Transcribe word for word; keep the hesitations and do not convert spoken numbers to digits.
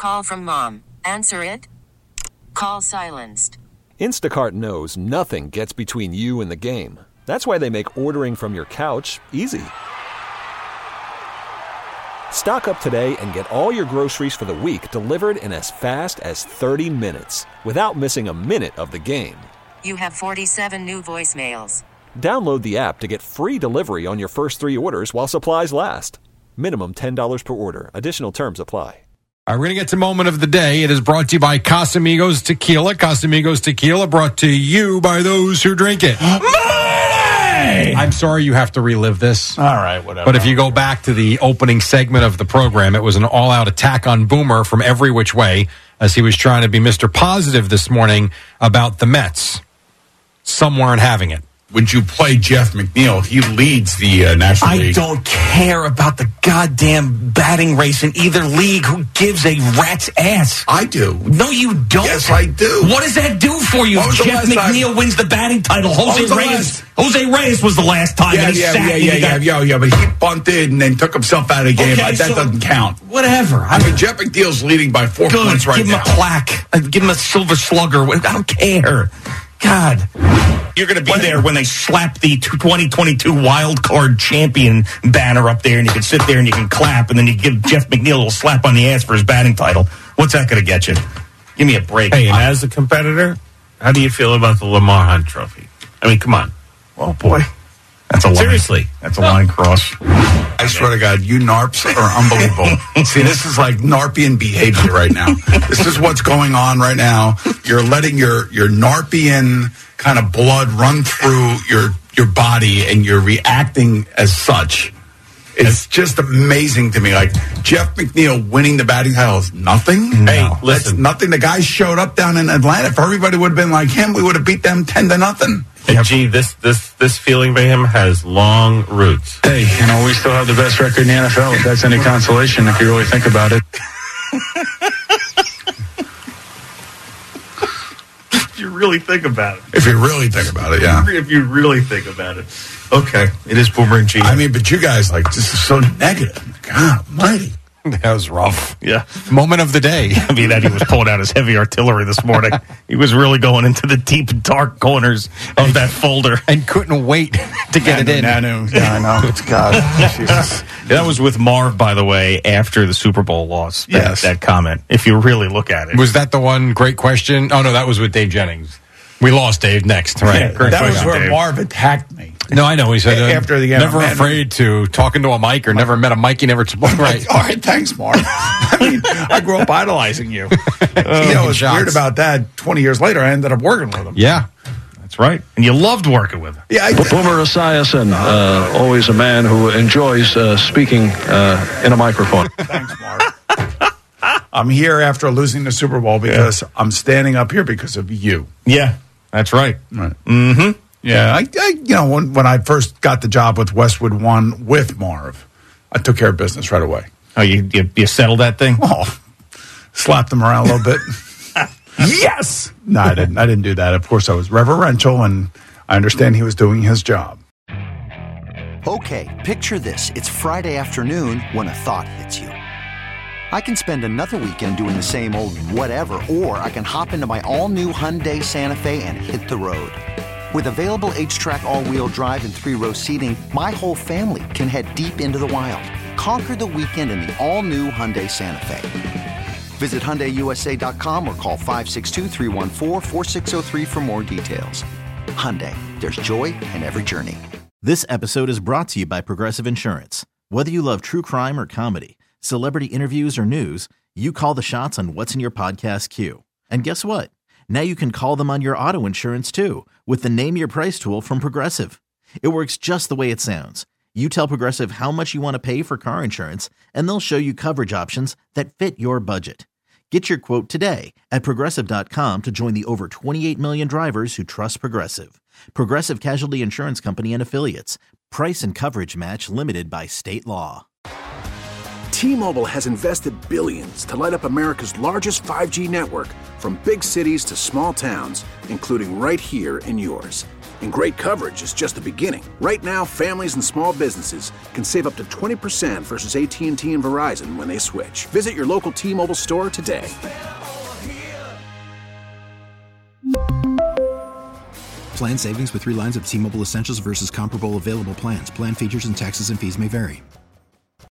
call from mom. Answer it. Call silenced. Instacart knows nothing gets between you and the game. That's why they make ordering from your couch easy. Stock up today and get all your groceries for the week delivered in as fast as thirty minutes without missing a minute of the game. You have forty-seven new voicemails. Download the app to get free delivery on your first three orders while supplies last. Minimum ten dollars per order. Additional terms apply. All right, we're going to get to Moment of the Day. It is brought to you by Casamigos Tequila. Casamigos Tequila brought to you by those who drink it. Money! I'm sorry you have to relive this. All right, whatever. But if you go back to the opening segment of the program, it was an all-out attack on Boomer from every which way as he was trying to be Mister Positive this morning about the Mets. Some weren't having it. Would you play Jeff McNeil? He leads the uh, National I League. I don't care about the goddamn batting race in either league. Who gives a rat's ass? I do. No, you don't. Yes, I do. What does that do for you? If Jeff McNeil time? wins the batting title, Jose Reyes. Jose Reyes was the last time. Yeah, and he yeah, sat yeah, yeah, yeah, yeah, yeah. But he bunted and then took himself out of the game. Okay, that so doesn't count. Whatever. I mean, Jeff McNeil's leading by four Good. points right give now. Give him a plaque. Uh, give him a silver slugger. I don't care. God. You're going to be what? there when they slap the twenty twenty-two wild card champion banner up there, and you can sit there and you can clap, and then you give Jeff McNeil a little slap on the ass for his batting title. What's that going to get you? Give me a break. Hey, and as a competitor, how do you feel about the Lamar Hunt Trophy? I mean, come on. Oh, boy. That's a line. Seriously. That's a line cross. I swear to God, you NARPs are unbelievable. See, this is like NARPian behavior right now. This is what's going on right now. You're letting your, your NARPian kind of blood run through your, your body, and you're reacting as such. It's just amazing to me. Like, Jeff McNeil winning the batting title is nothing. No. Hey, That's listen. nothing. The guy showed up down in Atlanta. If everybody would have been like him, we would have beat them ten to nothing. Hey, gee, this, this, this feeling by him has long roots. Hey, you know, we still have the best record in the N F L, if that's any consolation, if you really think about it. If you really think about it. If you really think about it, yeah. If you really think about it. Okay, it is Boomer and G. I mean, but you guys, like, this is so negative. God almighty. That was rough. Yeah. Moment of the day. I mean, that he was pulling out his heavy artillery this morning. He was really going into the deep, dark corners of that folder. And couldn't wait to get it in. Nanu. Yeah, I know. It's God. Jesus. That was with Marv, by the way, after the Super Bowl loss. That, Yes. That comment, if you really look at it. Was that the one great question? Oh, no, that was with Dave Jennings. We lost Dave next, right? Yeah, Great that was question, where Dave. Marv attacked me. No, I know. He said, uh, After the game, never man, afraid to talking to a mic or never met a mic. He never, right. All right, thanks, Marv. I mean, I grew up idolizing you. you know, what's shots. weird about that, twenty years later, I ended up working with him. Yeah. That's right. And you loved working with him. Yeah, I, Boomer Esiason, uh, always a man who enjoys uh, speaking uh, in a microphone. thanks, Marv. I'm here after losing the Super Bowl because yeah. I'm standing up here because of you. Yeah, that's right. Right. Mm-hmm. Yeah, I, I you know, when, when I first got the job with Westwood One with Marv, I took care of business right away. Oh, you you, you settled that thing? Oh, slapped them around a little bit. Yes! No, I didn't. I didn't do that. Of course, I was reverential, and I understand he was doing his job. Okay, picture this. It's Friday afternoon when a thought hits you. I can spend another weekend doing the same old whatever, or I can hop into my all-new Hyundai Santa Fe and hit the road. With available H-Track all-wheel drive and three-row seating, my whole family can head deep into the wild. Conquer the weekend in the all-new Hyundai Santa Fe. Visit Hyundai U S A dot com or call five six two, three one four, four six zero three for more details. Hyundai, there's joy in every journey. This episode is brought to you by Progressive Insurance. Whether you love true crime or comedy, celebrity interviews or news, you call the shots on what's in your podcast queue. And guess what? Now you can call them on your auto insurance too with the Name Your Price tool from Progressive. It works just the way it sounds. You tell Progressive how much you want to pay for car insurance, and they'll show you coverage options that fit your budget. Get your quote today at Progressive dot com to join the over twenty-eight million drivers who trust Progressive. Progressive Casualty Insurance Company and Affiliates. Price and coverage match limited by state law. T-Mobile has invested billions to light up America's largest five G network, from big cities to small towns, including right here in yours. And great coverage is just the beginning. Right now, families and small businesses can save up to twenty percent versus A T and T and Verizon when they switch. Visit your local T-Mobile store today. Plan savings with three lines of T-Mobile Essentials versus comparable available plans. Plan features and taxes and fees may vary.